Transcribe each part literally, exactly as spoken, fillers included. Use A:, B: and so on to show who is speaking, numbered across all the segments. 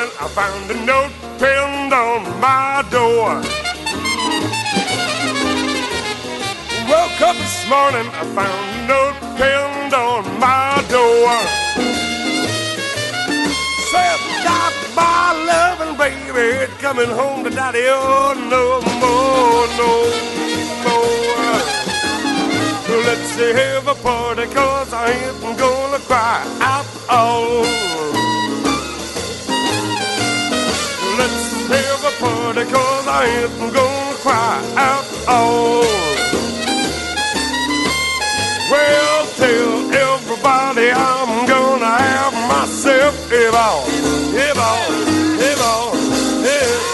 A: morning I found a note pinned on my door. Woke up this morning, I found a note pinned on my door. Said, got my loving baby coming home to daddy. Oh, no more, no more. Let's have a party, cause I ain't gonna cry out all. Let's have a party, cause I ain't gonna cry out all. Well, tell everybody I'm gonna have myself a ball, a ball, a ball, yeah.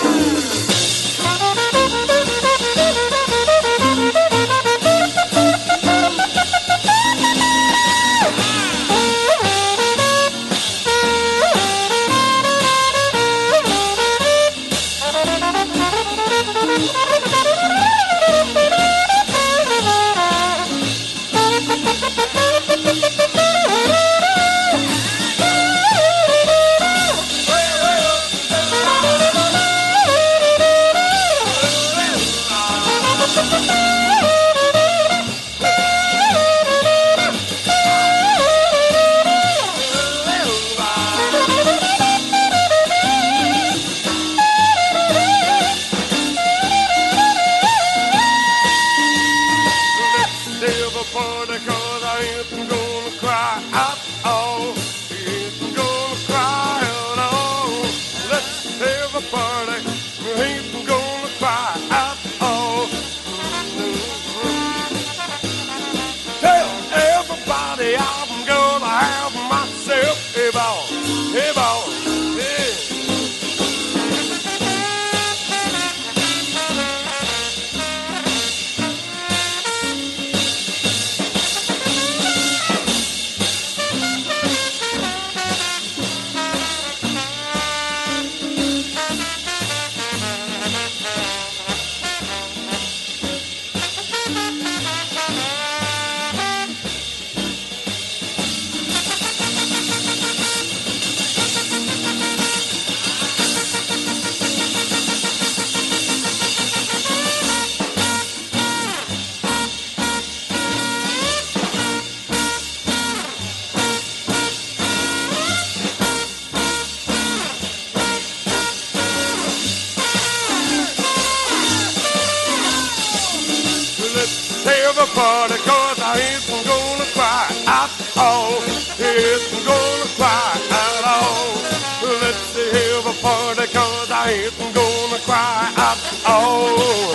A: Have a party, cause I ain't gonna cry at all. Ain't gonna cry at all. Let's have a party, cause I ain't gonna cry at all.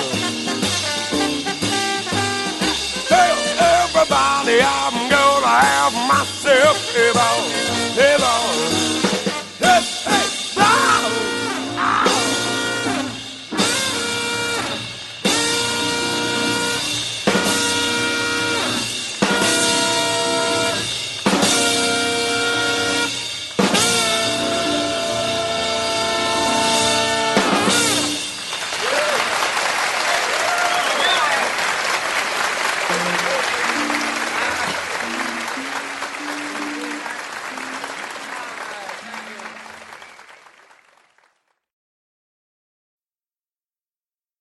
A: Tell everybody I'm gonna have myself a ball.